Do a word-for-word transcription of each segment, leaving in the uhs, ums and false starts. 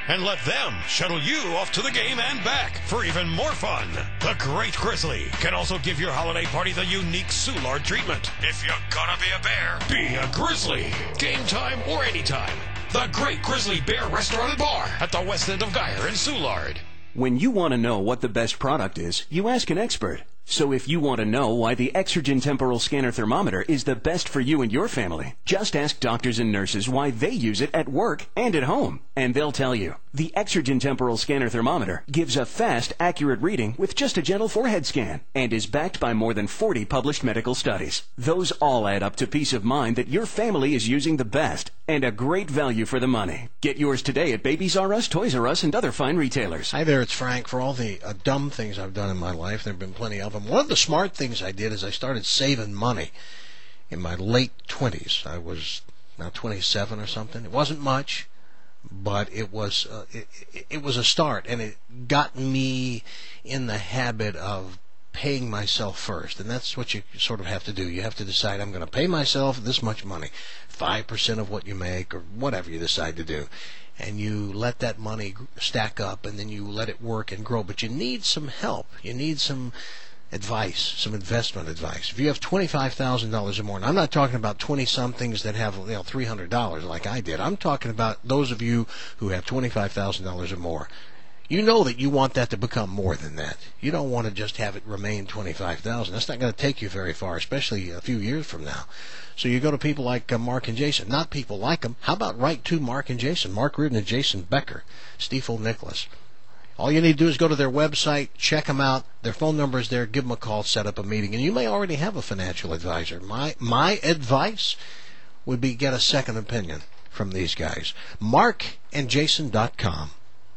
and let them shuttle you off to the game and back for even more fun. The Great Grizzly can also give your holiday party the unique Soulard treatment. If you're gonna be a bear, be a grizzly. Game time or anytime. The Great Grizzly Bear Restaurant and Bar at the west end of Geyer in Soulard. When you want to know what the best product is, you ask an expert. So if you want to know why the Exergen Temporal Scanner Thermometer is the best for you and your family, just ask doctors and nurses why they use it at work and at home, and they'll tell you. The Exergen Temporal Scanner Thermometer gives a fast, accurate reading with just a gentle forehead scan and is backed by more than forty published medical studies. Those all add up to peace of mind that your family is using the best and a great value for the money. Get yours today at Babies R Us, Toys R Us, and other fine retailers. Hi there, it's Frank. For all the uh, dumb things I've done in my life, there have been plenty of them. One of the smart things I did is I started saving money in my late twenties. I was now twenty-seven or something. It wasn't much, but it was uh, it, it, it was a start, and it got me in the habit of paying myself first. And that's what you sort of have to do. You have to decide, I'm going to pay myself this much money, five percent of what you make or whatever you decide to do. And you let that money stack up, and then you let it work and grow. But you need some help. You need some advice, some investment advice. If you have twenty-five thousand dollars or more, and I'm not talking about twenty-somethings that have, you know, three hundred dollars like I did. I'm talking about those of you who have twenty-five thousand dollars or more. You know that you want that to become more than that. You don't want to just have it remain twenty-five thousand dollars. That's not going to take you very far, especially a few years from now. So you go to people like uh, Mark and Jason. Not people like them. How about write to Mark and Jason? Mark Reardon and Jason Becker. Stiefel Nicholas. All you need to do is go to their website, check them out. Their phone number is there. Give them a call, set up a meeting. And you may already have a financial advisor. My my advice would be get a second opinion from these guys. mark and jason dot com.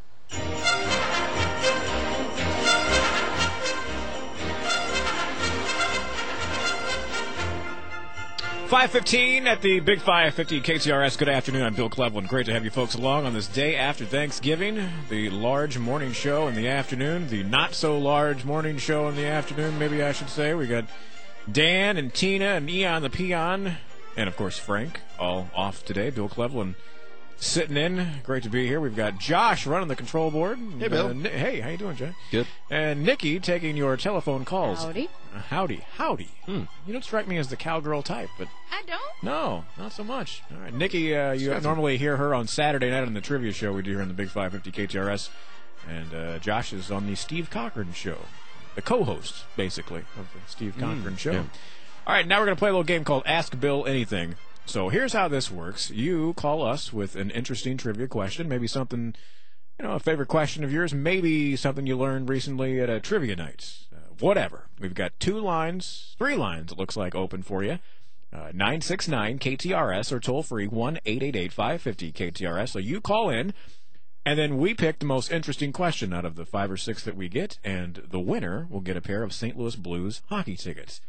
five fifteen at the Big five fifty K T R S. Good afternoon. I'm Bill Cleveland. Great to have you folks along on this day after Thanksgiving. The large morning show in the afternoon. The not-so-large morning show in the afternoon, maybe I should say. We got Dan and Tina and Eon the Peon. And, of course, Frank, all off today. Bill Cleveland sitting in. Great to be here. We've got Josh running the control board. Hey, Bill. Uh, Ni- hey, how you doing, Josh? Good. And Nikki taking your telephone calls. Howdy. Uh, howdy. Howdy. Hmm. You don't strike me as the cowgirl type, but... I don't. No, not so much. All right, Nikki, uh, you normally hear her on Saturday night on the trivia show we do here on the Big five fifty K T R S. And uh, Josh is on the Steve Cochran show. The co-host, basically, of the Steve Cochran mm, show. Yeah. All right, now we're going to play a little game called Ask Bill Anything. So here's how this works. You call us with an interesting trivia question, maybe something, you know, a favorite question of yours, maybe something you learned recently at a trivia night, uh, whatever. We've got two lines, three lines, it looks like, open for you. Uh, nine six nine K T R S or toll free one eight eight eight five five zero K T R S. So you call in, and then we pick the most interesting question out of the five or six that we get, and the winner will get a pair of Saint Louis Blues hockey tickets.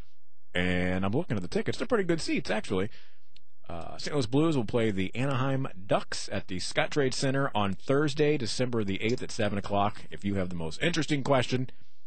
And I'm looking at the tickets. They're pretty good seats, actually. Uh, Saint Louis Blues will play the Anaheim Ducks at the Scottrade Center on Thursday, December the eighth at seven o'clock. If you have the most interesting question,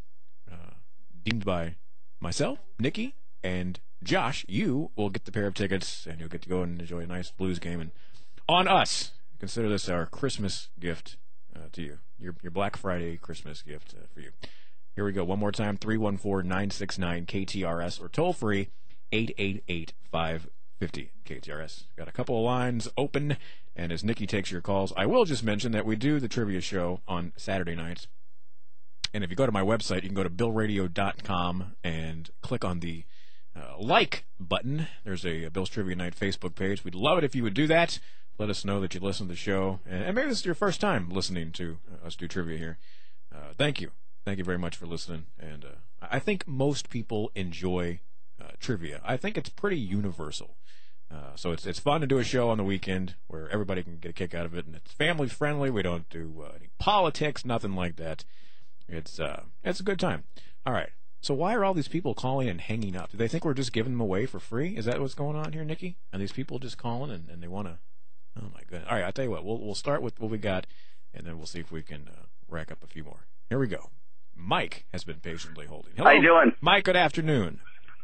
uh, deemed by myself, Nikki, and Josh, you will get the pair of tickets, and you'll get to go and enjoy a nice Blues game. And on us, consider this our Christmas gift uh, to you, your your Black Friday Christmas gift uh, for you. Here we go. One more time, three one four, nine six nine K T R S or toll free eight eight eight five five zero K T R S. Got a couple of lines open, and as Nikki takes your calls, I will just mention that we do the trivia show on Saturday nights. And if you go to my website, you can go to bill radio dot com and click on the uh, like button. There's a, a Bill's Trivia Night Facebook page. We'd love it if you would do that. Let us know that you listen to the show. And, and maybe this is your first time listening to uh, us do trivia here. Uh, thank you. Thank you very much for listening. And uh, I think most people enjoy uh, trivia. I think it's pretty universal. Uh, so it's it's fun to do a show on the weekend where everybody can get a kick out of it, and it's family friendly. We don't do uh, any politics, nothing like that. It's uh it's a good time. All right. So why are all these people calling and hanging up? Do they think we're just giving them away for free? Is that what's going on here, Nikki? Are these people just calling and, and they want to? Oh my goodness! All right, I'll tell you what. We'll we'll start with what we got, and then we'll see if we can uh, rack up a few more. Here we go. Mike has been patiently holding. Hello, how you doing? Mike. Good afternoon.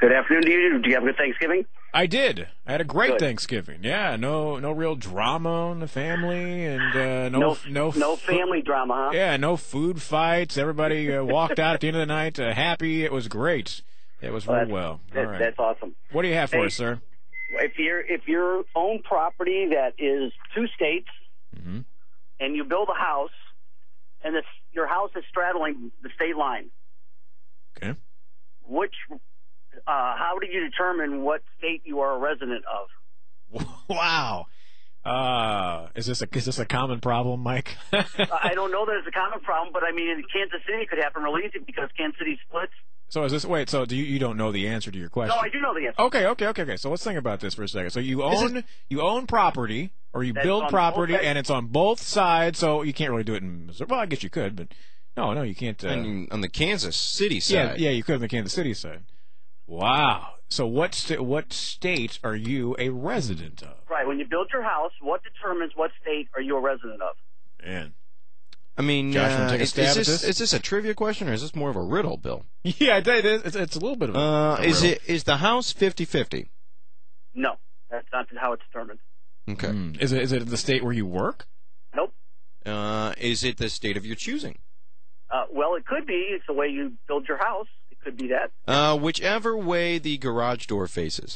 Good afternoon to you. Did you have a good Thanksgiving? I did. I had a great Good. Thanksgiving. Yeah, no no real drama in the family, and uh, no No, no no fu- family drama, huh? Yeah, no food fights. Everybody uh, walked out at the end of the night uh, happy. It was great. It was Well, very that's- well. That, All right. That's awesome. What do you have for Hey. us, sir? If you're if you own property that is two states, Mm-hmm. and you build a house, and this, your house is straddling the state line, Okay. which uh, how do you determine what state you are a resident of? Wow. Uh, is this a is this a common problem, Mike? I don't know that it's a common problem, but I mean, in Kansas City, it could happen real easy because Kansas City splits. So is this wait? So do you, you don't know the answer to your question? No, I do know the answer. Okay, okay, okay, okay. So let's think about this for a second. So you own you own property, or you That's build on property, both sides. and it's on both sides. So you can't really do it in Missouri. Well, I guess you could, but no, no, you can't. Uh, And on the Kansas City yeah, side. yeah, you could on the Kansas City side. Wow. So what sta- what state are you a resident of? Right. When you build your house, what determines what state are you a resident of? Man. I mean, Josh, wanna uh, take a is, stab is at this, this? is this a trivia question or is this more of a riddle, Bill? Yeah, it is. It's, it's a little bit of. A, Uh, a is riddle. it is the house fifty-fifty? No, that's not how it's determined. Okay. Hmm. Is it is it the state where you work? Nope. Uh, is it the state of your choosing? Uh, well, it could be. It's the way you build your house. It could be that. Uh, whichever way the garage door faces.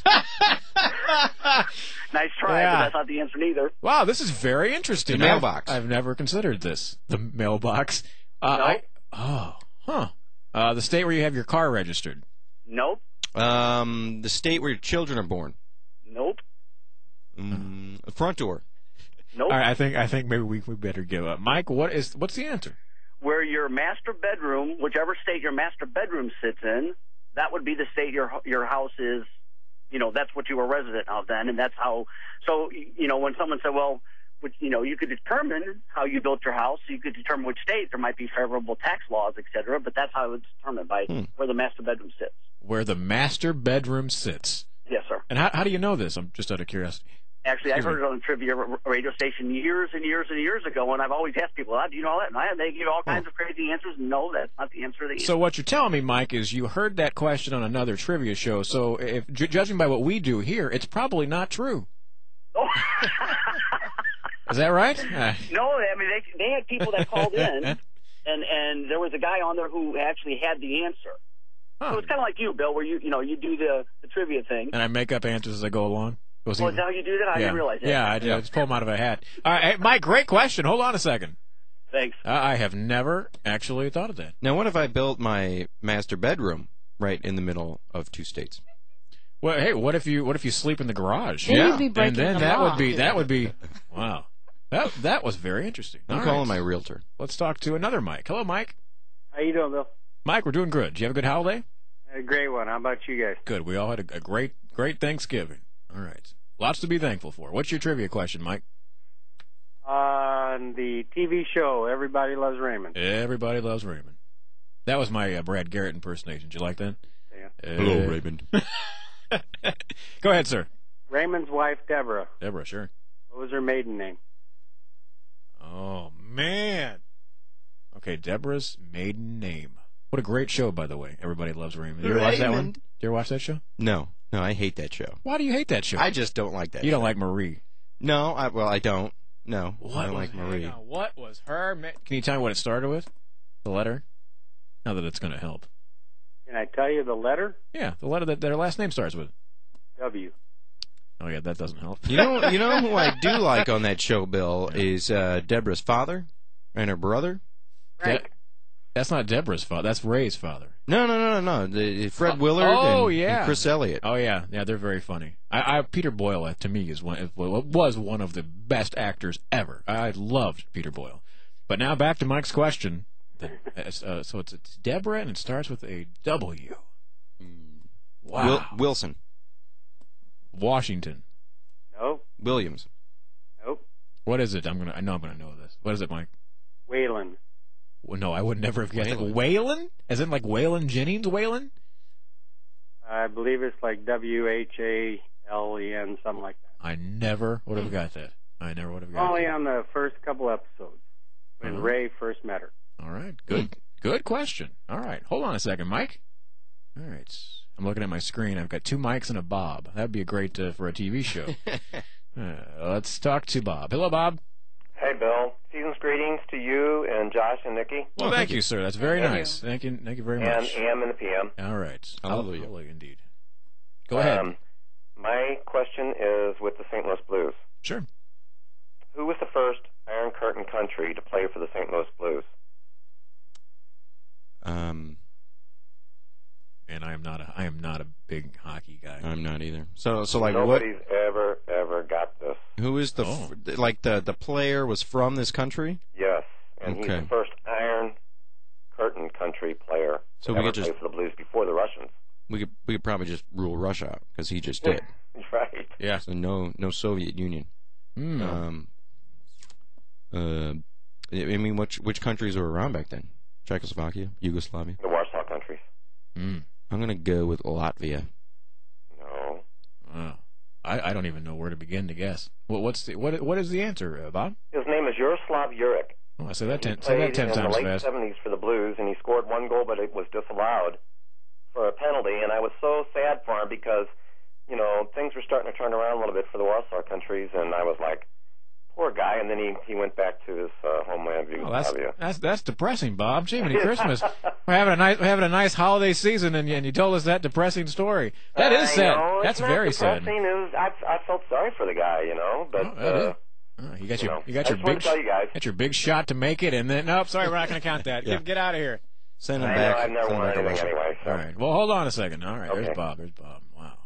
Nice try, Yeah. but that's not the answer neither. Wow, this is very interesting. The I've- mailbox. I've, never considered this. The mailbox. Uh, No. I, oh, huh. Uh, the state where you have your car registered. Nope. Um, the state where your children are born. Nope. Mm, the front door. Nope. All right, I think I think maybe we we better give up. Mike, what is what's the answer? Where your master bedroom, whichever state your master bedroom sits in, that would be the state your your house is. You know, that's what you were a resident of then, and that's how. So, you know, when someone said, well, which, you know, you could determine how you built your house. You could determine which state there might be favorable tax laws, et cetera, but that's how it's determined by Hmm. where the master bedroom sits. Where the master bedroom sits. Yes, sir. And how how do you know this? I'm just out of curiosity. Actually, I Excuse heard it on a trivia r- radio station years and years and years ago, and I've always asked people, oh, do you know that? And I, they give all kinds of crazy answers. No, that's not the answer. The So what you're telling me, Mike, is you heard that question on another trivia show. So if ju- judging by what we do here, it's probably not true. Oh. Is that right? Uh, No, I mean, they, they had people that called in, and, and there was a guy on there who actually had the answer. huh. So it's kind of like you, Bill, where you you know you do the, the trivia thing. And I make up answers as I go along. Was Oh, he- is that how you do that? I yeah. didn't realize that. Yeah, I, did. I just pull them out of a hat. All right, hey, Mike, great question. Hold on a second. Thanks. Uh, I have never actually thought of that. Now, what if I built my master bedroom right in the middle of two states? Well, hey, what if you what if you sleep in the garage? Then Yeah. you'd be And breaking then the that law. would be that would be wow. That that was very interesting. I'm All calling right. my realtor. Let's talk to another Mike. Hello, Mike. How you doing, Bill? Mike, we're doing good. Did you have a good holiday? A great one. How about you guys? Good. We all had a, a great great Thanksgiving. All right. Lots to be thankful for. What's your trivia question, Mike? On the T V show, Everybody Loves Raymond. Everybody loves Raymond. That was my uh, Brad Garrett impersonation. Did you like that? Yeah. Uh, Raymond. Go ahead, sir. Raymond's wife, Deborah. Deborah, sure. What was her maiden name? Oh, man. Okay, Deborah's maiden name. What a great show, by the way. Everybody loves Raymond. You ever watch that one? Raymond. Did you ever watch that show? No, no, I hate that show. Why do you hate that show? I just don't like that. you show. don't like Marie. No, I, well, I don't. No, What I don't was, like Marie. hang on, what was her? Ma- Can you tell me what it started with? The letter? Not that it's going to help. Can I tell you the letter? Yeah, the letter that their last name starts with. W. Oh, yeah, that doesn't help. You know, you know who I do like on that show, Bill, is uh, Deborah's father and her brother. Frank. That's not Deborah's father. That's Ray's father. No, no, no, no, no. The, Fred Willard oh, and, yeah. and Chris Elliott. Oh yeah, yeah, they're very funny. I, I Peter Boyle, uh, to me, is one was one of the best actors ever. I loved Peter Boyle. But now back to Mike's question. The- uh, so it's, it's Deborah, and it starts with a W. Wow. Wil- Wilson. Washington. No. Williams. Nope. What is it? I'm gonna. I know I'm gonna know this. What is it, Mike? Whalen. Well, no, I would never have guessed. Waylon. Like, Waylon? As in like Waylon Jennings? Waylon? I believe it's like W H A L E N, something like that. I never would have got that. I never would have got Only that. on the first couple episodes when Uh-huh. Ray first met her. All right. Good. Good question. All right. Hold on a second, Mike. All right. I'm looking at my screen. I've got two mics and a Bob. That'd be a great uh, for a T V show. uh, let's talk to Bob. Hello, Bob. Hey, Bill. Season's greetings to you and Josh and Nikki. Well, thank you, sir. That's very nice. Thank you. Thank you very And much. A M and the P M. All right. Hallelujah. Hallelujah, indeed. Go ahead. Um, my question is with the Saint Louis Blues. Sure. Who was the first Iron Curtain country to play for the Saint Louis Blues? Um, And I am not a I am not a big hockey guy. I'm not either. So, so like, Nobody's ever, ever got this. what? Who is the Oh. f- like the the player was from this country? Yes. And Okay. he's the first Iron Curtain country player So to we ever could just- play for the Blues before the Russians. We could we could probably just rule Russia out because he just did. Right. Yeah. So no no Soviet Union. Mm. Um. Uh, I mean, which which countries were around back then? Czechoslovakia, Yugoslavia. The Warsaw countries. Mm. I'm gonna go with Latvia. No. Oh. I, I don't even know where to begin to guess. What what's the what what is the answer, uh, Bob? His name is Yaroslav Jurek. Oh, I said that He ten say that played ten in times the late fast. seventies for the Blues, and he scored one goal, but it was disallowed for a penalty. And I was so sad for him because, you know, things were starting to turn around a little bit for the Warsaw countries, and I was like, poor guy. And then he, he went back to his uh, homeland, Oh, that's Yugoslavia. that's that's depressing, Bob. Jiminy Christmas. We're having a nice we're having a nice holiday season, and you, and you told us that depressing story. That is I sad. know, That's it's not very sad. depressing. It was, I, I felt sorry for the guy, you know, but Oh, that uh, is. Oh, you got you your know, you got I your just wanted big to tell you guys. got your big shot to make it, and then nope, sorry, we're not going to count that. Yeah. Get, get out of here. Send him I back. know I've never send him won back to anything Russia. anyway. So. All right. Well, hold on a second. All right. Okay. There's Bob. There's Bob. Wow.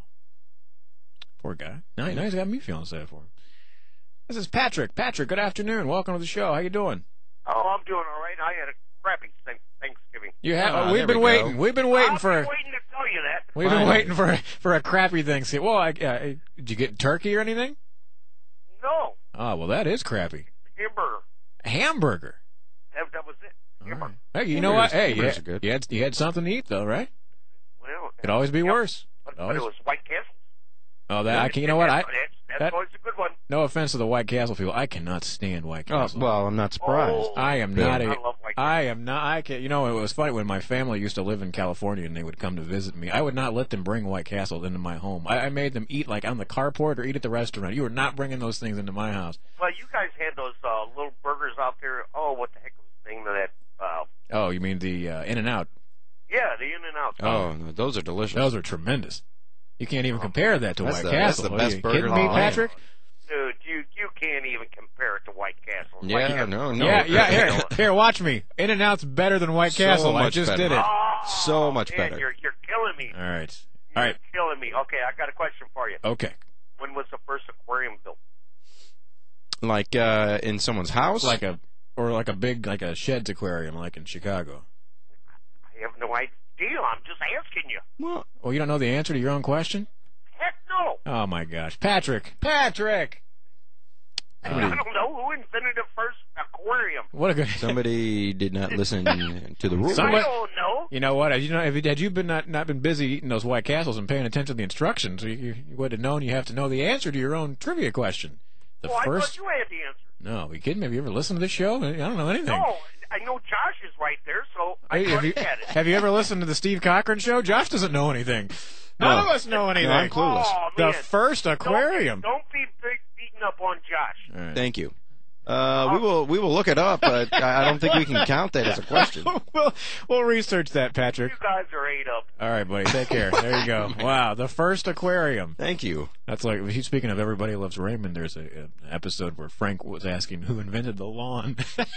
Poor guy. Now, now he's got me feeling sad for him. This is Patrick. Patrick, good afternoon. Welcome to the show. How you doing? Oh, I'm doing all right. I had a crappy thank- Thanksgiving. You have. Ah, oh, we've there been we go. waiting. We've been waiting I've for. been waiting to tell you that. We've been Finally. waiting for for a crappy Thanksgiving. Well, I, uh, did you get turkey or anything? No, Oh, well, that is crappy. hamburger. A hamburger. That, that was it. All Hamburger. right. Hey, you know what? Hamburgers- Hey, you hamburgers had, are good. you had you had something to eat though, right? Well, Could always be yep. worse. But, Always. but it was White Castle. Oh, that I can. You know what? I That's, that's that- always a good one. no offense to the White Castle people. I cannot stand White Oh, Castle. well, I'm not surprised. Oh, I am Bill. not a. I love White Castle. I am not. I can. You know, it was funny when my family used to live in California and they would come to visit me. I would not let them bring White Castle into my home. I, I made them eat like on the carport or eat at the restaurant. You were not bringing those things into my house. Well, you guys had those uh, little burgers out there. Oh, what the heck was the name of that? Uh, Oh, you mean the uh, In and Out? yeah, the In and Out. Oh, no, those are delicious. Those are tremendous. You can't even compare that to That's White the- Castle. that's the Are best you burger kidding in me, the land. Patrick? Dude, you you can't even compare it to White Castle. It's Yeah, like you- no, no. Yeah, yeah. Here, here, watch me. In and Out's better than White So Castle. I much just better. did it. Oh, So much man, better. You're you're killing me. All right. You're All right. killing me. Okay, I got a question for you. Okay. When was the first aquarium built? Like uh, in someone's house. Like a or like a big like a Sheds aquarium like in Chicago. I have no idea. I'm just asking you. well, Well, you don't know the answer to your own question? Heck no. Oh my gosh, Patrick, Patrick! I don't know who invented the first aquarium. What a good. somebody did not listen to the rules. Somebody- I don't know. You know what? You know, if you, had you been not, not been busy eating those White Castles and paying attention to the instructions, you, you, you would have known you have to know the answer to your own trivia question. The Well, I first. thought you had the answer. No, are you kidding me? Have you ever listened to this show? I don't know anything. No, I know Josh is right there, so I Hey, thought have you, he had it. have you ever listened to the Steve Cochran show? Josh doesn't know anything. None No. of us know anything. No, I'm clueless. Oh, The man. first aquarium. Don't be, don't be big beating up on Josh. All right. Thank you. Uh, we will we will look it up, but I I don't think we can count that as a question. we'll, we'll research that, Patrick. You guys are ate up. All right, buddy. Take care. There you go. Wow, the first aquarium. Thank you. That's like, he's speaking of Everybody Loves Raymond, there's a, an episode where Frank was asking who invented the lawn.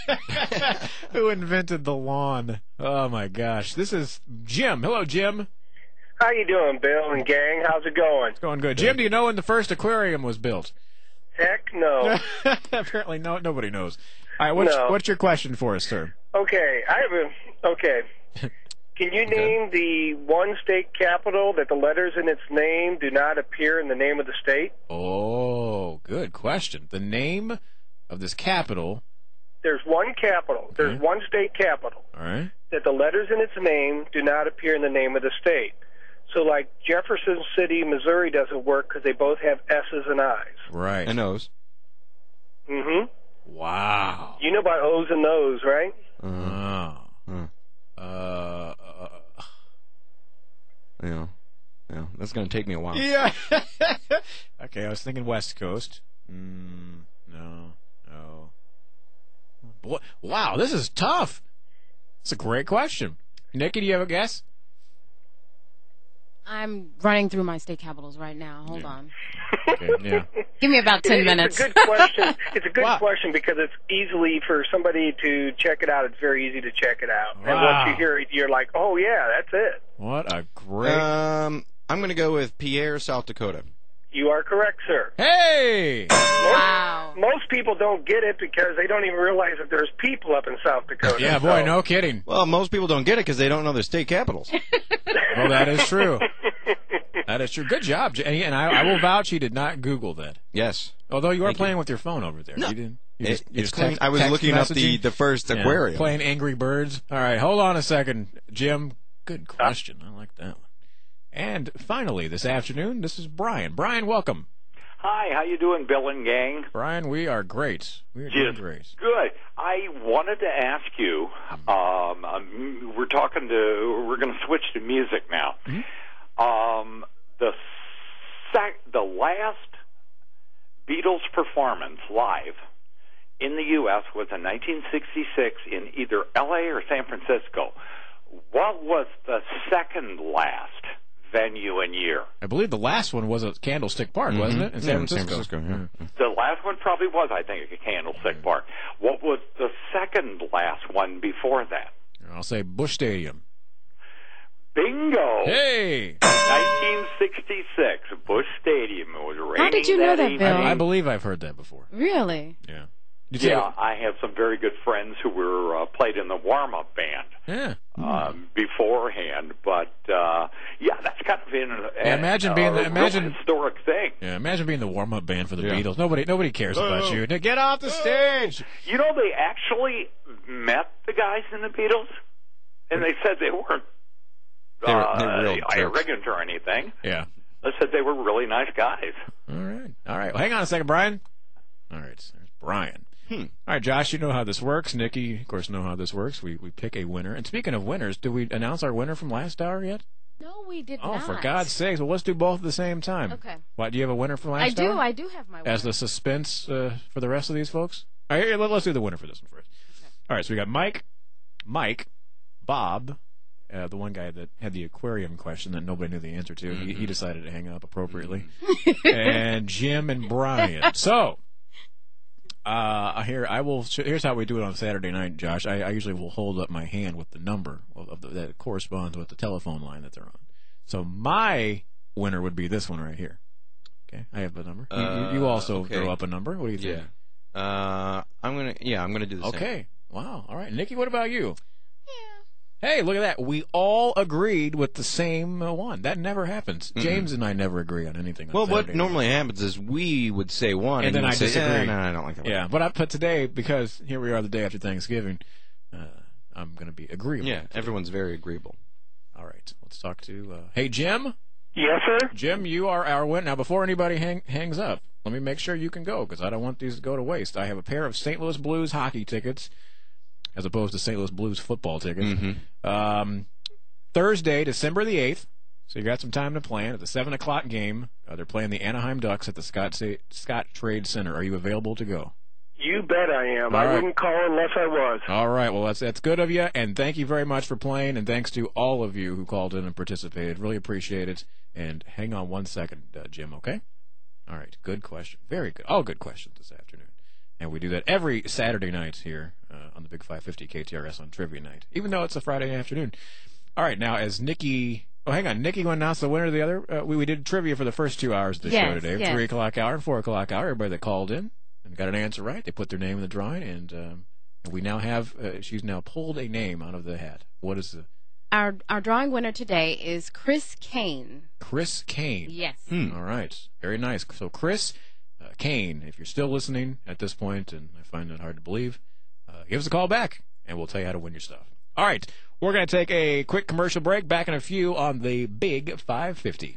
Who invented the lawn? Oh, my gosh. This is Jim. Hello, Jim. How you doing, Bill and gang? How's it going? It's going good. Jim, do you know when the first aquarium was built? Heck no. Apparently, no. Nobody knows. All right, what's, No. what's your question for us, sir? Okay, I have a. Okay. Can you name the one state capital that the letters in its name do not appear in the name of the state? Oh, good question. The name of this capital. There's one capital. There's Okay. one state capital All right. that the letters in its name do not appear in the name of the state. So, like Jefferson City, Missouri doesn't work because they both have S's and I's. Right. And O's. Mm-hmm. Wow. You know about O's and O's, right? Oh. Uh, Uh, uh, yeah. That's going to take me a while. Yeah. Okay, I was thinking West Coast. Mm, no, no. Boy, wow, this is tough. It's a great question. Nikki, do you have a guess? I'm running through my state capitals right now. Hold Yeah. on. Okay, yeah. Give me about ten It- minutes. It's a good question. It's a good Wow. question because it's easily for somebody to check it out. It's very easy to check it out. And Wow. once you hear it, you're like, oh, yeah, that's it. What a great... Um, I'm going to go with Pierre, South Dakota. You are correct, sir. Hey! Wow. Most people don't get it because they don't even realize that there's people up in South Dakota. Yeah, boy, So- no kidding. Well, most people don't get it because they don't know their state capitals. Well, that is true. That is true. Good job. J- And I, I will vouch he did not Google that. Yes. Although you are Thank playing you. with your phone over there. No. You didn't. You It- just, you it's just clean. text- I was text looking up the, messaging? the first Yeah, aquarium. Playing Angry Birds. All right, hold on a second, Jim. Good question. I like that one. And finally, this afternoon, this is Brian. Brian, welcome. Hi, how you doing, Bill and gang? Brian, we are great. We are doing Just great. good. I wanted to ask you. Um, um, we're talking to. We're going to switch to music now. Mm-hmm. Um, the sec, the last Beatles performance live in the U S was in nineteen sixty-six in either L A or San Francisco. What was the second last venue and year? I believe the last one was at Candlestick Park, Mhm. wasn't it? In Yeah, San in San Francisco. Francisco, yeah. The last one probably was, I think, at Candlestick Park. What was the second last one before that? I'll say Busch Stadium. Bingo! Hey! nineteen sixty-six, Busch Stadium. It was raining. How did you know that, evening. Bill? I, I believe I've heard that before. Really? Yeah. Did you Yeah, I have some very good friends who were uh, played in the warm-up band Yeah. um, beforehand. But uh, yeah, that's kind of in a, Yeah, imagine a, being the- a imagine- real historic thing. Yeah, imagine being the warm-up band for the Yeah. Beatles. Nobody, nobody cares about you. Now Get off the stage. You know, they actually met the guys in the Beatles, and they said they weren't They were- uh, they were real jerks. arrogant or anything. Yeah. They said they were really nice guys. All right. All right. Well, hang on a second, Brian. All right. There's Brian. Hmm. All right, Josh, you know how this works. Nikki, of course, know how this works. We we pick a winner. And speaking of winners, did we announce our winner from last hour yet? No, we did Oh, not. for God's sakes. Well, let's do both at the same time. Okay. What, do you have a winner from I last do. hour? I do have my As winner. the suspense uh, for the rest of these folks? All right, here, let, let's do the winner for this one first. Okay. All right, so we got Mike, Mike, Bob, uh, the one guy that had the aquarium question that nobody knew the answer to. Mm-hmm. He, he decided to hang up appropriately. And Jim and Brian. So, uh, here I will. Here's how we do it on Saturday night, Josh. I, I usually will hold up my hand with the number of, of the, that corresponds with the telephone line that they're on. So my winner would be this one right here. Okay, I have the number. You, you, you also Uh, okay. throw up a number. What do you think? Yeah. Uh, I'm gonna. Yeah, I'm gonna do the same. Okay. Wow. All right, Nikki. What about you? Hey, look at that. We all agreed with the same uh, one. That never happens. Mm-mm. James and I never agree on anything. On Well, what Saturday normally happens is we would say one, and and, then you I would say, disagree. "Eh, no, I don't like that. one." Yeah, but I put today, because here we are the day after Thanksgiving, uh, I'm going to be agreeable. Yeah, everyone's very agreeable. All right, let's talk to. Uh, hey, Jim. Yes, sir. Jim, you are our winner. Now, before anybody hang, hangs up, let me make sure you can go, because I don't want these to go to waste. I have a pair of Saint Louis Blues hockey tickets, as opposed to Saint Louis Blues football tickets. Mm-hmm. Um, Thursday, December the eighth. So you got some time to plan at the seven o'clock game. Uh, they're playing the Anaheim Ducks at the Scott Sa- Scott Trade Center. Are you available to go? You bet I am. All I right. wouldn't call unless I was. All right. Well, that's that's good of you, and thank you very much for playing, and thanks to all of you who called in and participated. Really appreciate it. And hang on one second, uh, Jim. Okay. All right. Good question. Very good. All good questions this afternoon. And we do that every Saturday night here uh, on the Big five fifty K T R S on Trivia Night, even though it's a Friday afternoon. All right, now as Nikki, oh, hang on, Nikki will announce the winner of the other. Uh, we we did trivia for the first two hours of the Yes, show today, yes. three o'clock hour and four o'clock hour. Everybody that called in and got an answer right, they put their name in the drawing, and, um, and we now have. Uh, she's now pulled a name out of the hat. What is the Our our drawing winner today is Chris Kane. Chris Kane? Yes. Hmm. All right, very nice. So Chris uh, Kane, if you're still listening at this point, and I find that hard to believe, uh, give us a call back, and we'll tell you how to win your stuff. All right, we're going to take a quick commercial break. Back in a few on the Big five fifty.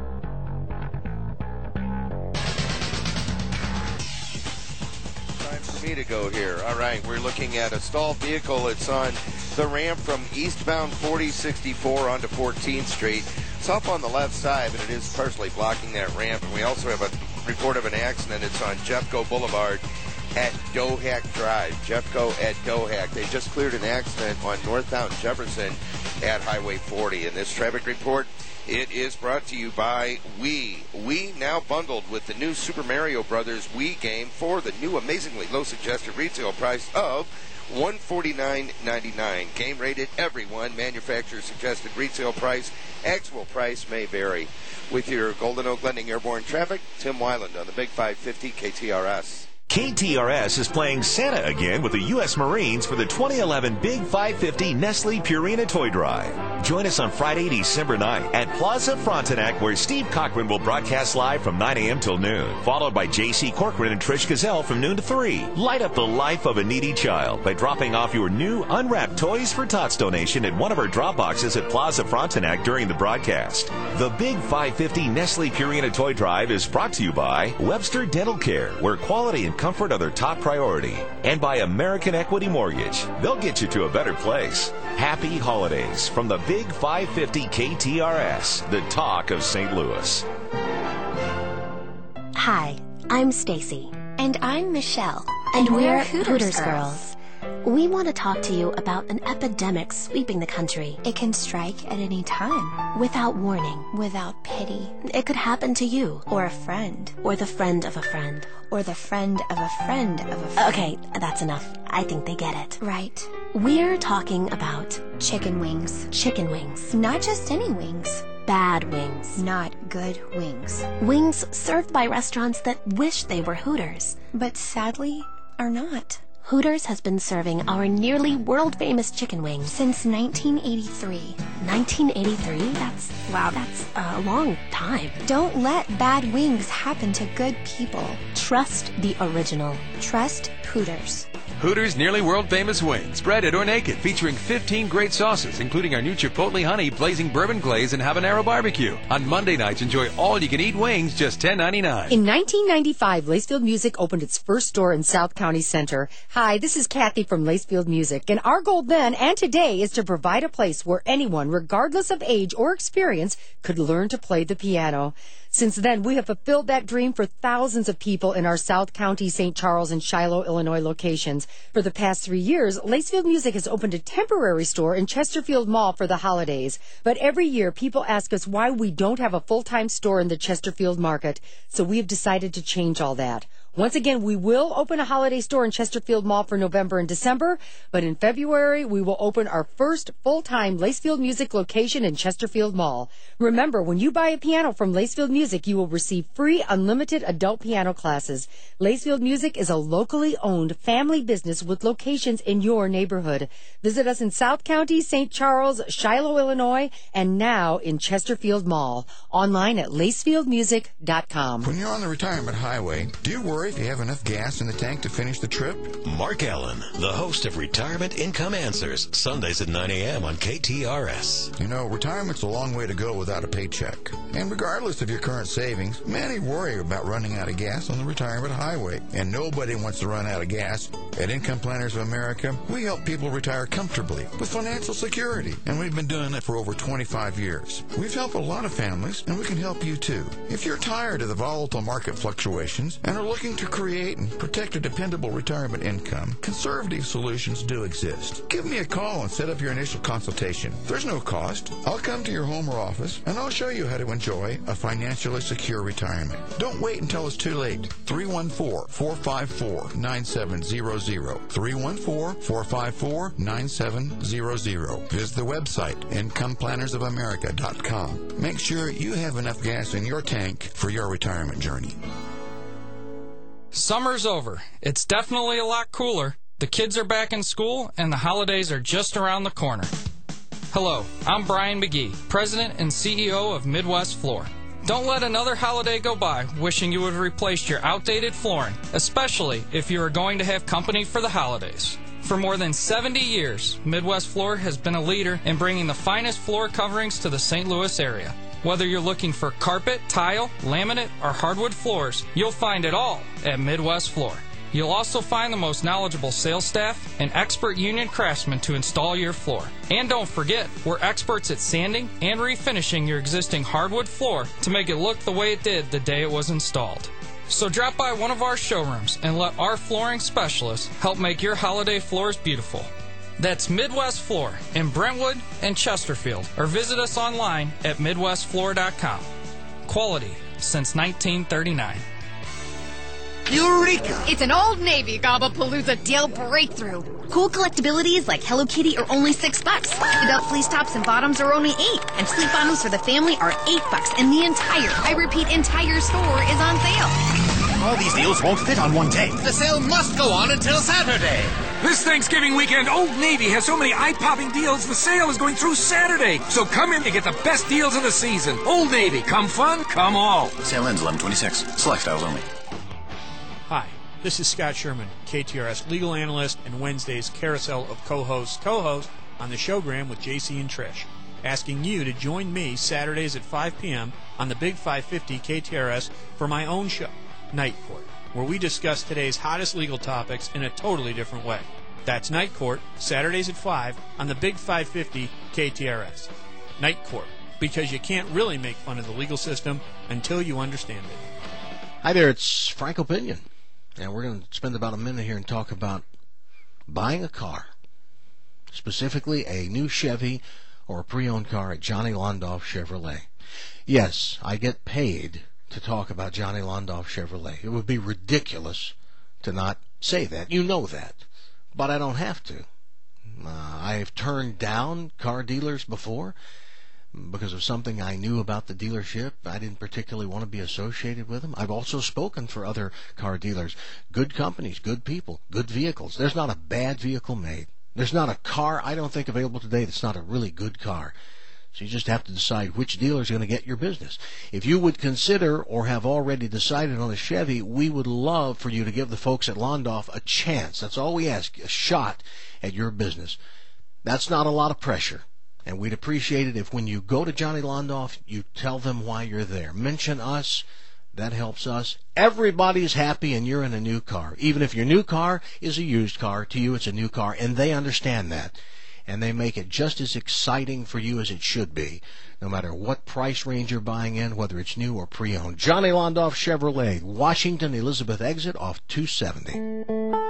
Time for ask me to go here. All right, we're looking at a stalled vehicle. It's on the ramp from eastbound forty sixty-four onto fourteenth Street. It's up on the left side, but it is partially blocking that ramp. And we also have a report of an accident. It's on Jeffco Boulevard at Dohack Drive. Jeffco at Dohack. They just cleared an accident on northbound Jefferson at Highway forty. In this traffic report, it is brought to you by Wii. Wii now bundled with the new Super Mario Brothers Wii game for the new amazingly low suggested retail price of one hundred forty-nine ninety-nine. Game rated everyone. Manufacturer suggested retail price. Actual price may vary. With your Golden Oak Lending Airborne traffic, Tim Weiland on the Big five fifty K T R S. K T R S is playing Santa again with the U S Marines for the twenty eleven Big five fifty Nestle Purina Toy Drive. Join us on Friday, December ninth at Plaza Frontenac, where Steve Cochran will broadcast live from nine a.m. till noon, followed by J C Corcoran and Trish Gazelle from noon to three. Light up the life of a needy child by dropping off your new unwrapped Toys for Tots donation at one of our drop boxes at Plaza Frontenac during the broadcast. The Big five fifty Nestle Purina Toy Drive is brought to you by Webster Dental Care, where quality and comfort are their top priority, and by American Equity Mortgage. They'll get you to a better place. Happy holidays from the Big five fifty K T R S, the talk of Saint Louis. Hi, I'm Stacy. And I'm Michelle. And, and we're, we're Hooters, Hooters Girls. Girls. We want to talk to you about an epidemic sweeping the country. It can strike at any time. Without warning. Without pity. It could happen to you. Or a friend. Or the friend of a friend. Or the friend of a friend of a friend. Okay, that's enough. I think they get it. Right. We're talking about chicken wings. Chicken wings. Not just any wings. Bad wings. Not good wings. Wings served by restaurants that wish they were Hooters. But sadly, are not. Hooters has been serving our nearly world-famous chicken wings since nineteen eighty-three. nineteen eighty-three? That's, wow, that's a long time. Don't let bad wings happen to good people. Trust the original. Trust Hooters. Hooters' nearly world-famous wings, breaded or naked, featuring fifteen great sauces, including our new Chipotle Honey, Blazing Bourbon Glaze, and Habanero Barbecue. On Monday nights, enjoy all-you-can-eat wings, just ten ninety-nine. In nineteen ninety-five, Lacefield Music opened its first store in South County Center. Hi, this is Kathy from Lacefield Music, and our goal then and today is to provide a place where anyone, regardless of age or experience, could learn to play the piano. Since then, we have fulfilled that dream for thousands of people in our South County, Saint Charles, and Shiloh, Illinois locations. For the past three years, Lacefield Music has opened a temporary store in Chesterfield Mall for the holidays. But every year, people ask us why we don't have a full-time store in the Chesterfield market. So we have decided to change all that. Once again, we will open a holiday store in Chesterfield Mall for November and December, but in February, we will open our first full-time Lacefield Music location in Chesterfield Mall. Remember, when you buy a piano from Lacefield Music, you will receive free unlimited adult piano classes. Lacefield Music is a locally owned family business with locations in your neighborhood. Visit us in South County, Saint Charles, Shiloh, Illinois, and now in Chesterfield Mall. Online at lacefield music dot com. When you're on the retirement highway, do you worry if you have enough gas in the tank to finish the trip? Mark Allen, the host of Retirement Income Answers, Sundays at nine a.m. on K T R S. You know, retirement's a long way to go without a paycheck. And regardless of your current savings, many worry about running out of gas on the retirement highway. And nobody wants to run out of gas. At Income Planners of America, we help people retire comfortably with financial security. And we've been doing it for over twenty-five years. We've helped a lot of families, and we can help you too. If you're tired of the volatile market fluctuations and are looking to create and protect a dependable retirement income, conservative solutions do exist. Give me a call and set up your initial consultation. There's no cost. I'll come to your home or office, and I'll show you how to enjoy a financially secure retirement. Don't wait until it's too late. three one four, four five four, nine seven zero zero. three one four, four five four, nine seven zero zero. Visit the website, income planners of america dot com. Make sure you have enough gas in your tank for your retirement journey. Summer's over. It's definitely a lot cooler. The kids are back in school, and the holidays are just around the corner. Hello, I'm Brian McGee, President and C E O of Midwest Floor. Don't let another holiday go by wishing you would have replaced your outdated flooring, especially if you are going to have company for the holidays. For more than seventy years, Midwest Floor has been a leader in bringing the finest floor coverings to the Saint Louis area. Whether you're looking for carpet, tile, laminate, or hardwood floors, you'll find it all at Midwest Floor. You'll also find the most knowledgeable sales staff and expert union craftsmen to install your floor. And don't forget, we're experts at sanding and refinishing your existing hardwood floor to make it look the way it did the day it was installed. So drop by one of our showrooms and let our flooring specialists help make your holiday floors beautiful. That's Midwest Floor in Brentwood and Chesterfield, or visit us online at midwest floor dot com. Quality since nineteen thirty-nine. Eureka! It's an Old Navy Gobblepalooza deal breakthrough. Cool collectabilities like Hello Kitty are only six bucks. Adult fleece tops and bottoms are only eight. And sleep bottoms for the family are eight bucks. And the entire, I repeat, entire store is on sale. All these deals won't fit on one day. The sale must go on until Saturday. This Thanksgiving weekend, Old Navy has so many eye-popping deals, the sale is going through Saturday. So come in to get the best deals of the season. Old Navy, come fun, come all. Sale ends eleven twenty-six. Select styles only. Hi, this is Scott Sherman, K T R S legal analyst and Wednesday's carousel of co-hosts, co-host on the Showgram with J C and Trish, asking you to join me Saturdays at five p.m. on the Big five fifty K T R S for my own show, Night Court, where we discuss today's hottest legal topics in a totally different way. That's Night Court, Saturdays at five on the Big five fifty K T R S. Night Court, because you can't really make fun of the legal system until you understand it. Hi there, it's Frank Opinion. And we're going to spend about a minute here and talk about buying a car, specifically a new Chevy or a pre-owned car at Johnny Londoff Chevrolet. Yes, I get paid to talk about Johnny Londoff Chevrolet. It would be ridiculous to not say that. You know that. But I don't have to. Uh, I've turned down car dealers before because of something I knew about the dealership. I didn't particularly want to be associated with them. I've also spoken for other car dealers. Good companies, good people, good vehicles. There's not a bad vehicle made. There's not a car, I don't think, available today that's not a really good car. So you just have to decide which dealer is going to get your business. If you would consider or have already decided on a Chevy, we would love for you to give the folks at Londoff a chance. That's all we ask, a shot at your business. That's not a lot of pressure. And we'd appreciate it if when you go to Johnny Londoff, you tell them why you're there. Mention us. That helps us. Everybody's happy and you're in a new car. Even if your new car is a used car, to you it's a new car, and they understand that. And they make it just as exciting for you as it should be, no matter what price range you're buying in, whether it's new or pre-owned. Johnny Londoff Chevrolet, Washington Elizabeth exit off two seventy.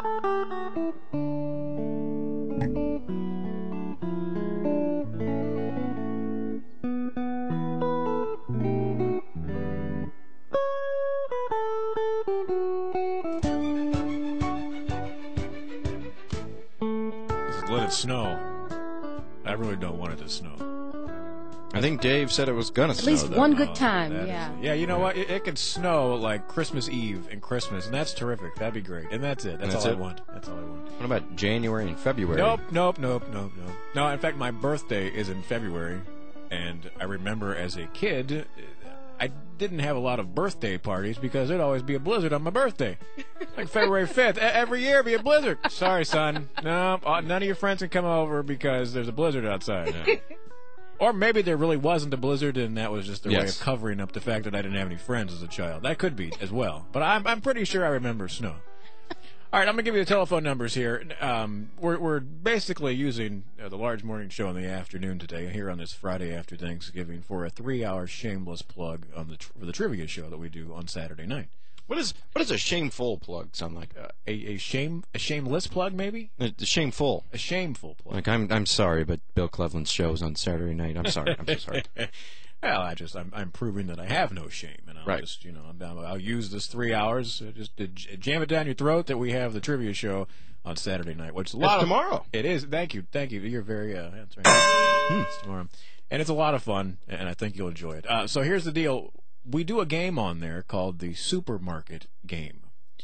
Let it snow. I really don't want it to snow. I think Dave said it was gonna At snow. least though. one good Oh, time, that yeah. is- yeah, you know what? It, it could snow like Christmas Eve and Christmas, and that's terrific. That'd be great. And that's it. That's, And that's all it? I want. That's all I want. What about January and February? Nope, nope, nope, nope, nope. No, in fact, my birthday is in February, and I remember as a kid, I didn't have a lot of birthday parties because there'd always be a blizzard on my birthday. Like February fifth. E- Every year be a blizzard. Sorry, son. No, uh, none of your friends can come over because there's a blizzard outside. No. Or maybe there really wasn't a blizzard, and that was just their way Yes. of covering up the fact that I didn't have any friends as a child. That could be as well. But I'm, I'm pretty sure I remember snow. All right, I'm going to give you the telephone numbers here. Um, we're, we're basically using uh, the large morning show in the afternoon today, here on this Friday after Thanksgiving, for a three-hour shameless plug on the tr- for the trivia show that we do on Saturday night. What is what does a shameful plug sound like? Uh, a, a shame a shameless plug, maybe? A, a shameful. A shameful plug. Like I'm I'm sorry, but Bill Cleveland's show is on Saturday night. I'm sorry. I'm so sorry. Well, I just I'm, I'm proving that I have no shame, and I'll Right. just you know I'll, I'll use this three hours uh, just to j- jam it down your throat that we have the trivia show on Saturday night, which is a lot It's of, tomorrow. It is. Thank you, thank you. You're very uh, that's right. It's tomorrow, and it's a lot of fun, and I think you'll enjoy it. Uh, so here's the deal: we do a game on there called the Supermarket Game,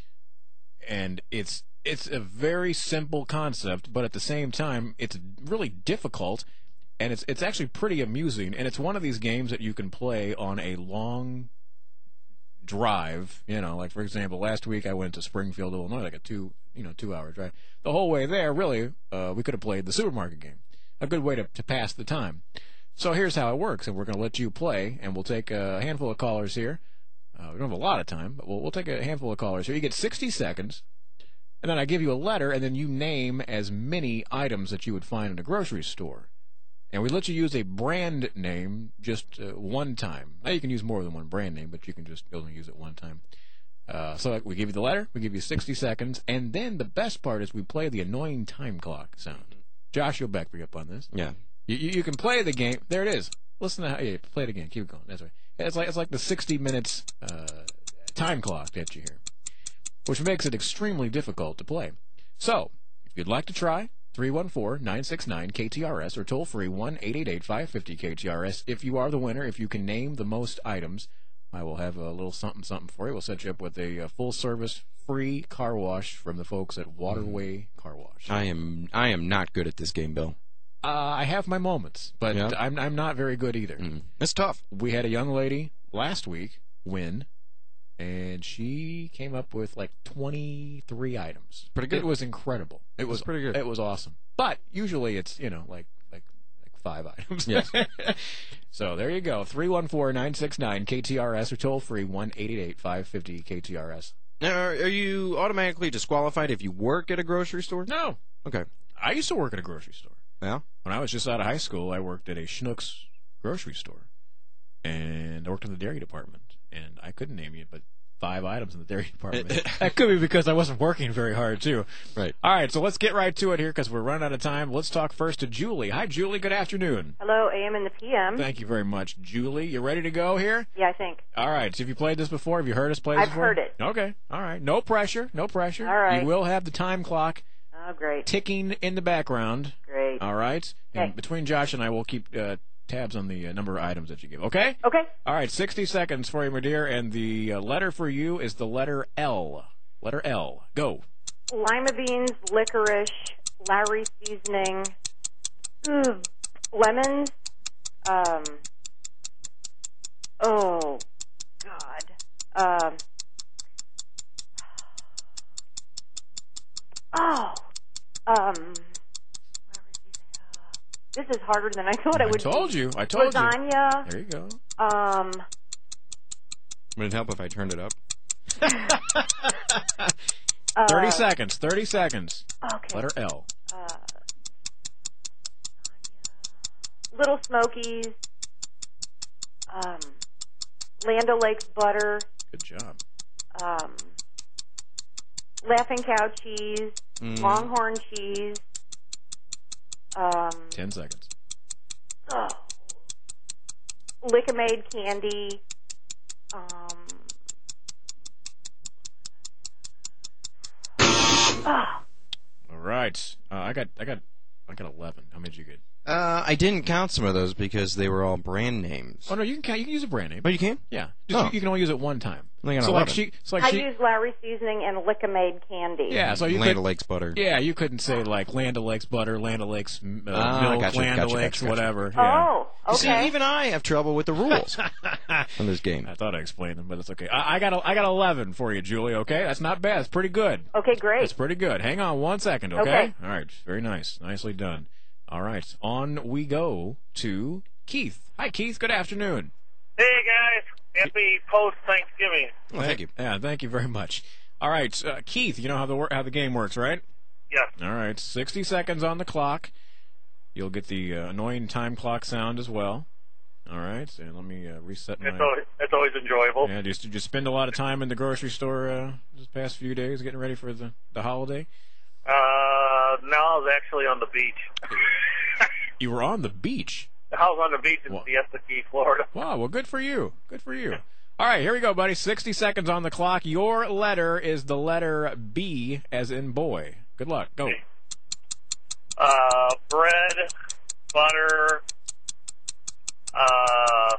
and it's it's a very simple concept, but at the same time, it's really difficult. And it's it's actually pretty amusing, and it's one of these games that you can play on a long drive. You know, like for example, last week I went to Springfield, Illinois, like a two you know two hour drive. The whole way there, really, uh, we could have played the Supermarket Game. A good way to to pass the time. So here's how it works, and we're going to let you play, and we'll take a handful of callers here. Uh, we don't have a lot of time, but we'll we'll take a handful of callers here. You get sixty seconds And then I give you a letter, and then you name as many items that you would find in a grocery store. And we let you use a brand name just uh, one time. Now you can use more than one brand name, but you can just only use it one time. Uh, so we give you the letter, we give you sixty seconds, and then the best part is we play the annoying time clock sound. Josh, you'll back me up on this. Yeah. You, you, you can play the game. There it is. Listen to how yeah, play it again. Keep it going. That's right. It's like it's like the sixty minutes uh, time clock that you hear, which makes it extremely difficult to play. So, if you'd like to try, three one four, nine six nine, K T R S or toll free one eight eight eight, five five zero, K T R S. If you are the winner, if you can name the most items, I will have a little something something for you. We'll set you up with a, a full service free car wash from the folks at Waterway Car Wash. I am I am not good at this game, Bill. Uh, I have my moments, but Yeah. I'm I'm not very good either. Mm. It's tough. We had a young lady last week win, and she came up with like twenty-three items. Pretty good. It was incredible. It was That's pretty good. It was awesome. But usually it's you know like like like five items. Yes. So there you go. three one four, nine six nine, K T R S or toll free one eight eight eight, five five zero, K T R S. Now, are are you automatically disqualified if you work at a grocery store? No. Okay. I used to work at a grocery store. Yeah. When I was just out of high school, I worked at a Schnucks grocery store, and I worked in the dairy department. And I couldn't name you but five items in the dairy department. That could be because I wasn't working very hard too. Right. All right, so let's get right to it here because we're running out of time. Let's talk first to Julie. Hi, Julie. Good afternoon. Hello, A M and the P M. Thank you very much, Julie. You ready to go here? Yeah, I think. All right. So have you played this before? Have you heard us play this I've before? heard it. Okay. All right. No pressure. No pressure. All right. You will have the time clock Oh, great. ticking in the background. Great. All right. And Okay. between Josh and I, we'll keep uh, tabs on the uh, number of items that you give. Okay? Okay. All right. sixty seconds for you, my dear. And the uh, letter for you is the letter L. Letter L. Go. Lima beans, licorice, Lowry seasoning, ooh, lemons, um, oh, God, um, oh, um, this is harder than I thought it I would told be. you. I told you. Lasagna. There you go. Um, Would it help if I turned it up? uh, thirty seconds. thirty seconds. Okay. Letter L. Uh, Little Smokies, um, Land O'Lakes butter, Good job. um, Laughing Cow cheese, Mm. Longhorn cheese, um, Ten seconds. oh, Lick-A-Maid candy, um, oh, All right. Uh, I got. I got. I got eleven. How many did you get? Uh, I didn't count some of those because they were all brand names. Oh no, you can count. You can use a brand name. Oh, you can? Yeah. Just, Oh. You can only use it one time. I got So like eleven. she. So like I she. use Lowry seasoning and Lick-A-Maid candy. Yeah. So you Land could. O'Lakes butter. Yeah, you couldn't say like Land O'Lakes butter, Land O'Lakes uh, Ah, milk, gotcha, Land gotcha, O'Lakes gotcha, gotcha. whatever. Yeah. Oh, You see, okay. even I have trouble with the rules on this game. I thought I explained them, but it's okay. I, I got. A, I got eleven for you, Julie. Okay, that's not bad. It's pretty good. Okay, great. That's pretty good. Hang on one second, okay? Okay. All right. Very nice. Nicely done. All right. On we go to Keith. Hi, Keith. Good afternoon. Hey guys, happy post Thanksgiving. Well, thank you. Yeah, thank you very much. All right, uh, Keith. You know how the wor- how the game works, right? Yes. All right. Sixty seconds on the clock. You'll get the uh, annoying time clock sound as well. All right. So let me uh, reset my. It's always, it's always enjoyable. Yeah. Did you, did you spend a lot of time in the grocery store uh, this past few days getting ready for the the holiday? Uh, no, I was actually on the beach. You were on the beach. I was on the beach in What? Siesta Key, Florida. Wow, well, good for you. Good for you. All right, here we go, buddy. sixty seconds on the clock. Your letter is the letter B, as in boy. Good luck. Go. Uh, bread, butter, uh,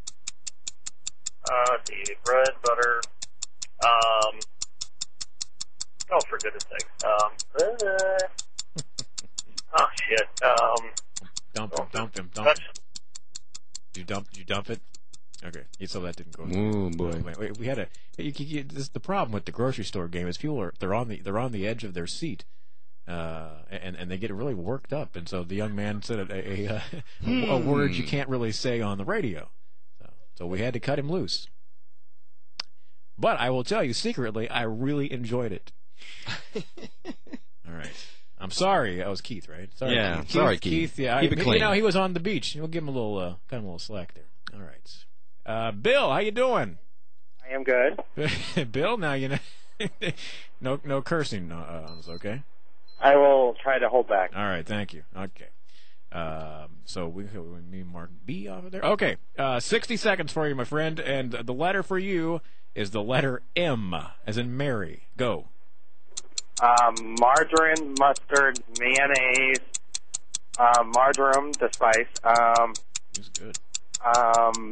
uh, let's see, bread, butter, um, oh, for goodness sake, um, uh, oh, shit, um, Dump him, dump him, dump him. Did you dump, did you dump it? Okay, so that didn't go. Ooh, boy. Wait, wait, we had a. You, you, you, this, the problem with the grocery store game is people are they're on the they're on the edge of their seat, uh, and and they get really worked up, and so the young man said a a, a, a, a word you can't really say on the radio, so, so we had to cut him loose. But I will tell you secretly, I really enjoyed it. All right. I'm sorry. That was Keith, right? Sorry, Yeah, Keith. sorry, Keith. Keith. Keith yeah, Keep I, it you clean. know, he was on the beach. We'll give him a little, uh, kind of a little slack there. All right. Uh, Bill, how you doing? I am good. Bill, now you know, no, no cursing uh, on us, okay? I will try to hold back. All right, thank you. Okay. Um, so we, we need Mark B over there. Okay, uh, sixty seconds for you, my friend, and the letter for you is the letter M, as in Mary. Go. Um, margarine, mustard, mayonnaise, uh, marjoram, the spice. Um, It's good. Um,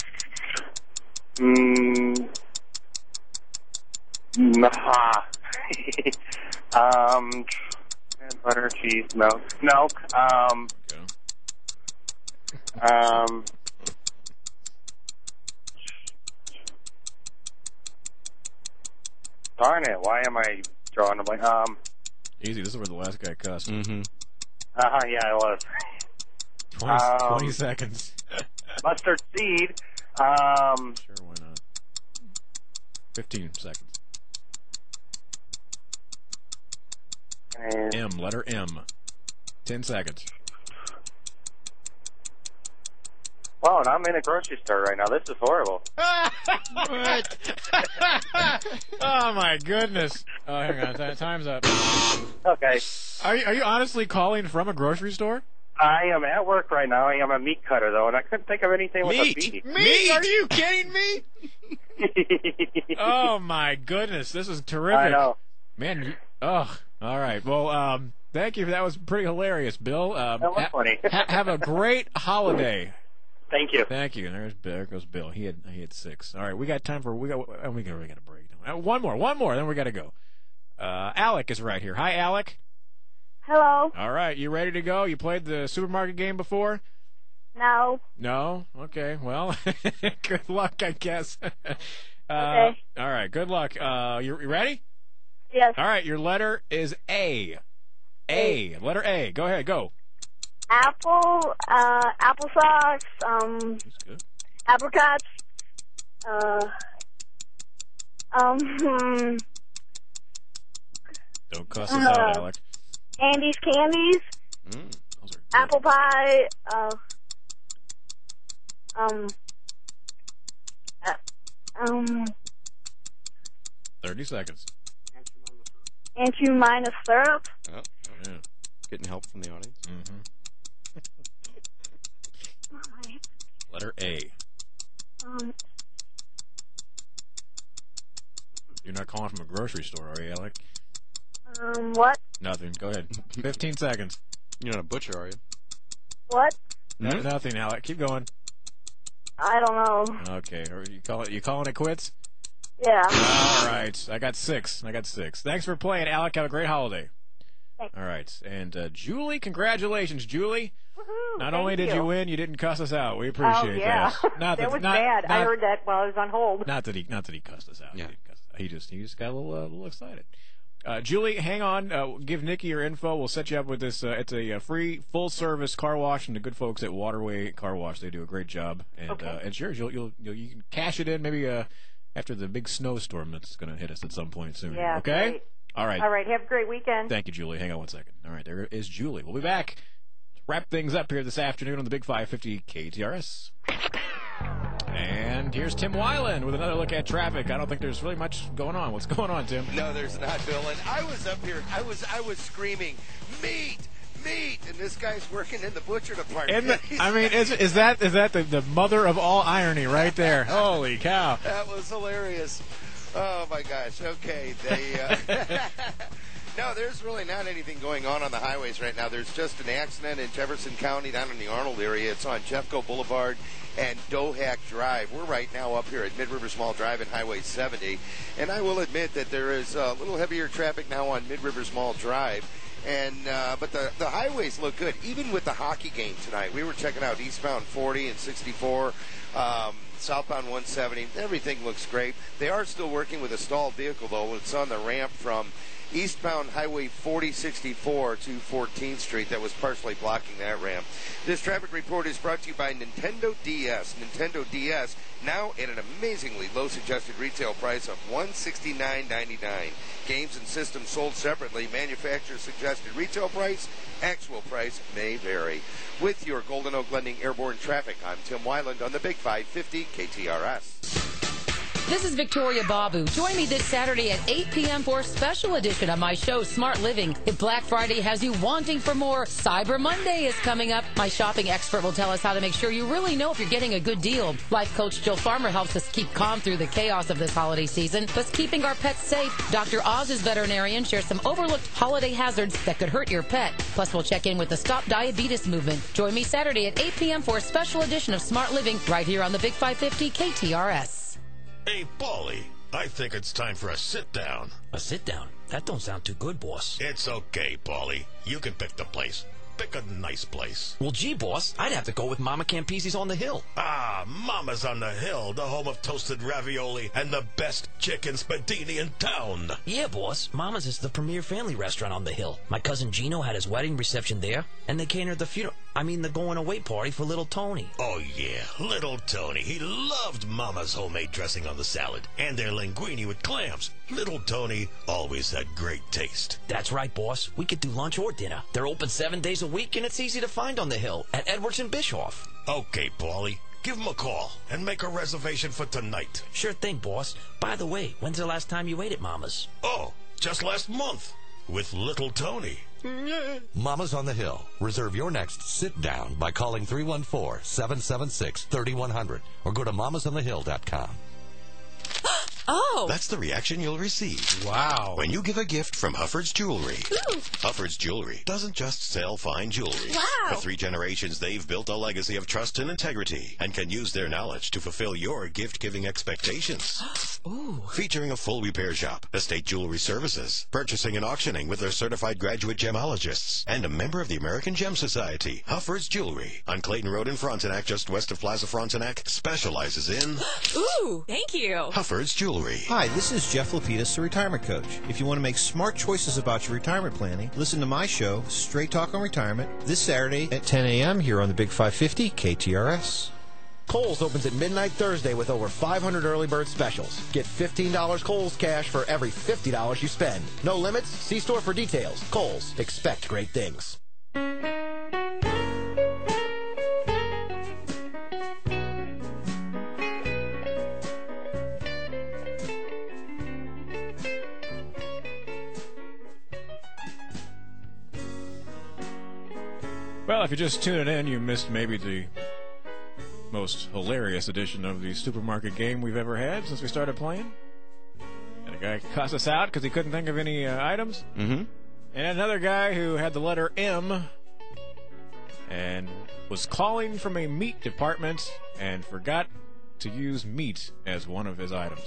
mm, nah. um, and butter, cheese, milk, milk. Um, um. Darn it! Why am I drawing a blank? Um. Easy. This is where the last guy cussed. Mm-hmm. Uh huh. Yeah, I was. twenty, Um, twenty seconds. Mustard seed. Um. Sure, why not? Fifteen seconds. And M, letter M. Ten seconds. Wow, and I'm in a grocery store right now. This is horrible. What? Oh my goodness! Oh, hang on, Ti- time's up. Okay. Are you, are you honestly calling from a grocery store? I am at work right now. I am a meat cutter, though, and I couldn't think of anything with a Meat. B. Meat? Are you kidding me? Oh my goodness, this is terrific. I know. Man, you, oh, all right. Well, um, thank you. That was pretty hilarious, Bill. Um, That was ha- funny. ha- have a great holiday. Thank you. Thank you. There's there goes Bill. He had he had six. All right, we got time for we got uh, we got we got a break. Uh, one more, one more, then we got to go. Uh, Alec is right here. Hi, Alec. Hello. All right, you ready to go? You played the supermarket game before? No. No. Okay. Well, good luck, I guess. uh, Okay. All right. Good luck. Uh, you, you ready? Yes. All right. Your letter is A. A. Letter A. Go ahead. Go. Apple, uh, applesauce, um, good. apricots, uh, um, hmm, Don't cuss us out, Uh, Alec. Andy's candies, Mm, those are apple pie, uh, um, uh, um, thirty seconds. Aunt minus syrup. Oh, Yeah. getting help from the audience. Mm-hmm. Letter A. Um, You're not calling from a grocery store, are you, Alec? um, what? Nothing. Go ahead. Fifteen seconds. You're not a butcher, are you? What? No, nothing, Alec. Keep going. I don't know. Okay. Are you call it? You calling it quits? Yeah. All right. I got six. I got six. Thanks for playing, Alec. Have a great holiday. Thanks. All right. And uh, Julie, congratulations, Julie. Woohoo, Not thank only did you. you win, you didn't cuss us out. We appreciate Oh, yeah. that. Not that was not, bad. I not- heard that while I was on hold. Not that he, not that he cussed us out. Yeah. He, didn't cuss us out. he just, he just got a little, uh, little excited. Uh, Julie, hang on. Uh, give Nikki your info. We'll set you up with this. Uh, it's a, uh free, full-service car wash from the good folks at Waterway Car Wash. They do a great job, and Okay. uh, it's yours. You'll, you'll, you'll, you can cash it in maybe uh, after the big snowstorm that's going to hit us at some point soon. Yeah. Okay. Great. All right. All right. Have a great weekend. Thank you, Julie. Hang on one second. All right, there is Julie. We'll be back to wrap things up here this afternoon on the Big five fifty K T R S. And here's Tim Weiland with another look at traffic. I don't think there's really much going on. What's going on, Tim? No, there's not, Bill. And I was up here. I was I was screaming, meat, meat, and this guy's working in the butcher department. In the, I mean, is is that is that the, the mother of all irony right there? Holy cow! That was hilarious. Oh my gosh. Okay, they. Uh, no, there's really not anything going on on the highways right now. There's just an accident in Jefferson County down in the Arnold area. It's on Jeffco Boulevard and Dohack Drive. We're right now up here at Mid-River Small Drive and Highway seventy. And I will admit that there is a little heavier traffic now on Mid-River Small Drive. And uh, but the, the highways look good, even with the hockey game tonight. We were checking out eastbound forty and sixty-four, um, southbound one seventy. Everything looks great. They are still working with a stalled vehicle, though. It's on the ramp from eastbound Highway forty sixty-four to fourteenth Street that was partially blocking that ramp. This traffic report is brought to you by Nintendo D S. Nintendo D S now at an amazingly low suggested retail price of one hundred sixty-nine ninety-nine. Games and systems sold separately. Manufacturer's suggested retail price, actual price may vary. With your Golden Oak Lending Airborne Traffic, I'm Tim Weiland on the Big five fifty K T R S. This is Victoria Babu. Join me this Saturday at eight p.m. for a special edition of my show, Smart Living. If Black Friday has you wanting for more, Cyber Monday is coming up. My shopping expert will tell us how to make sure you really know if you're getting a good deal. Life coach Jill Farmer helps us keep calm through the chaos of this holiday season, plus keeping our pets safe. Doctor Oz's veterinarian shares some overlooked holiday hazards that could hurt your pet. Plus, we'll check in with the Stop Diabetes movement. Join me Saturday at eight p.m. for a special edition of Smart Living right here on the Big five fifty K T R S. Hey, Paulie, I think it's time for a sit-down. A sit-down? That don't sound too good, boss. It's okay, Paulie. You can pick the place. Pick a nice place. Well, gee, boss, I'd have to go with Mama Campese's on the Hill. Ah, Mama's on the Hill, the home of toasted ravioli and the best chicken spadini in town. Yeah, boss. Mama's is the premier family restaurant on the Hill. My cousin Gino had his wedding reception there, and they catered the funeral... I mean, the going-away party for little Tony. Oh, yeah, little Tony. He loved Mama's homemade dressing on the salad and their linguine with clams. Little Tony always had great taste. That's right, boss. We could do lunch or dinner. They're open seven days a week, and it's easy to find on the Hill at Edwards and Bischoff. Okay, Paulie. Give him a call and make a reservation for tonight. Sure thing, boss. By the way, when's the last time you ate at Mama's? Oh, just last month with little Tony. Mama's on the Hill. Reserve your next sit-down by calling three one four, seven seven six, three one zero zero or go to mamas on the hill dot com. Oh! That's the reaction you'll receive. Wow. When you give a gift from Hufford's Jewelry. Ooh. Hufford's Jewelry doesn't just sell fine jewelry. Wow. For three generations, they've built a legacy of trust and integrity and can use their knowledge to fulfill your gift-giving expectations. Ooh. Featuring a full repair shop, estate jewelry services, purchasing and auctioning with their certified graduate gemologists, and a member of the American Gem Society. Hufford's Jewelry on Clayton Road in Frontenac, just west of Plaza Frontenac, specializes in... Ooh, thank you. Hufford's Jewelry. Hi, this is Jeff Lapidus, the Retirement Coach. If you want to make smart choices about your retirement planning, listen to my show, Straight Talk on Retirement, this Saturday at ten a.m. here on the Big five fifty K T R S. Kohl's opens at midnight Thursday with over five hundred early bird specials. Get fifteen dollars Kohl's cash for every fifty dollars you spend. No limits. See store for details. Kohl's. Expect great things. Well, if you're just tuning in, you missed maybe the most hilarious edition of the supermarket game we've ever had since we started playing. And a guy cussed us out because he couldn't think of any uh, items. Mm-hmm. And another guy who had the letter M and was calling from a meat department and forgot to use meat as one of his items.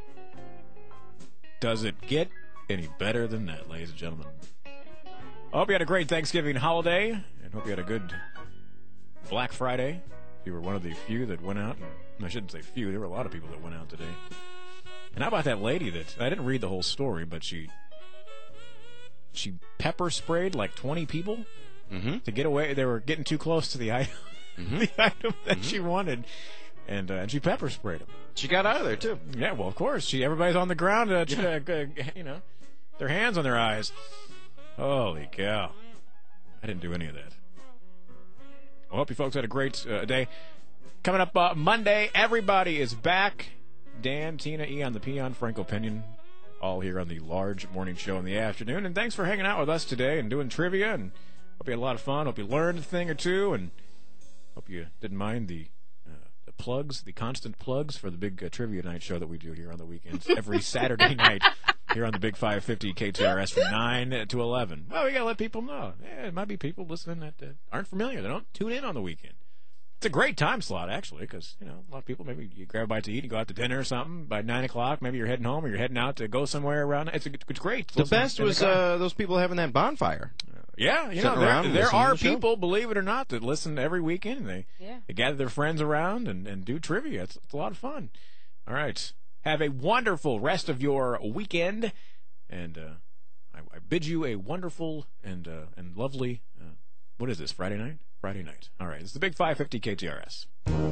Does it get any better than that, ladies and gentlemen? I hope you had a great Thanksgiving holiday, and hope you had a good Black Friday. If you were one of the few that went out, and I shouldn't say few, there were a lot of people that went out today. And how about that lady that, I didn't read the whole story, but she she pepper sprayed like twenty people mm-hmm. to get away. They were getting too close to the item, mm-hmm. the item that mm-hmm. she wanted, and, uh, and she pepper sprayed them. She got out of there, too. Yeah, well, of course. She Everybody's on the ground, uh, yeah. uh, you know, their hands on their eyes. Holy cow. I didn't do any of that. I hope you folks had a great uh, day. Coming up uh, Monday, everybody is back. Dan, Tina, Eon, the Peon, Franco Pinion, all here on the large morning show in the afternoon. And thanks for hanging out with us today and doing trivia. And hope you had a lot of fun. Hope you learned a thing or two. And hope you didn't mind the, uh, the plugs, the constant plugs for the big uh, trivia night show that we do here on the weekends every Saturday night. Here on the Big five fifty K T R S from nine to eleven. Well, we got to let people know. Yeah, it might be people listening that uh, aren't familiar. They don't tune in on the weekend. It's a great time slot, actually, because, you know, a lot of people, maybe you grab a bite to eat and go out to dinner or something by nine o'clock. Maybe you're heading home or you're heading out to go somewhere around. It's, a, it's great. The best was uh, those people having that bonfire. Uh, yeah, you know, there, there are people, believe it or not, that listen every weekend. And they, yeah. they gather their friends around and, and do trivia. It's, it's a lot of fun. All right. Have a wonderful rest of your weekend. And uh, I, I bid you a wonderful and uh, and lovely. Uh, what is this? Friday night? Friday night. All right. It's the Big five fifty K T R S.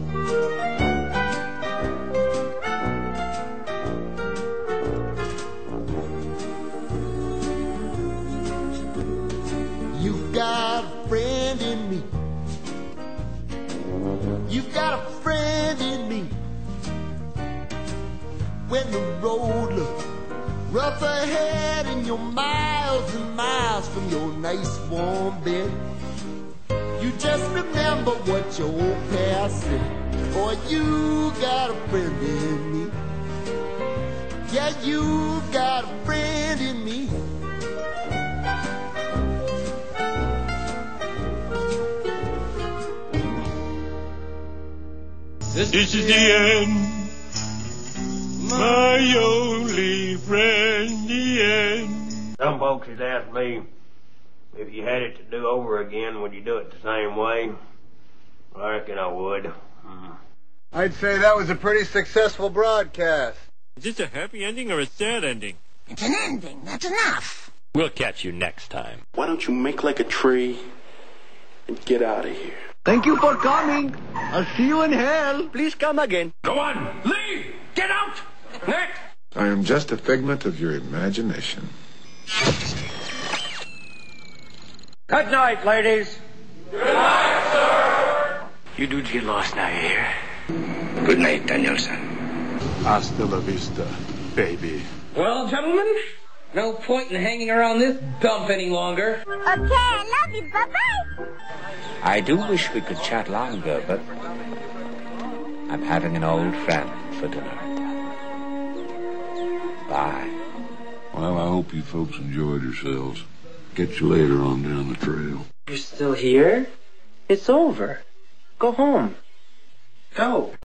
You've got a friend in me. You've got a friend in me. When the road looks rough ahead and you're miles and miles from your nice warm bed, you just remember what your old past said. Boy, you got a friend in me. Yeah, you got a friend in me. This, this is the end. My only friend, the end. Some folks has asked me if you had it to do over again, would you do it the same way? I reckon I would. Mm. I'd say that was a pretty successful broadcast. Is this a happy ending or a sad ending? It's an ending. That's enough. We'll catch you next time. Why don't you make like a tree and get out of here? Thank you for coming. I'll see you in hell. Please come again. Go on, leave! Get out! Next! I am just a figment of your imagination. Good night, ladies. Good night, sir. You dudes get lost now, you hear? Good night, Danielson. Hasta la vista, baby. Well, gentlemen, no point in hanging around this dump any longer. Okay, I love you. Bye-bye. I do wish we could chat longer, but I'm having an old friend for dinner. Bye. Well, I hope you folks enjoyed yourselves. Catch you later on down the trail. You're still here? It's over. Go home. Go.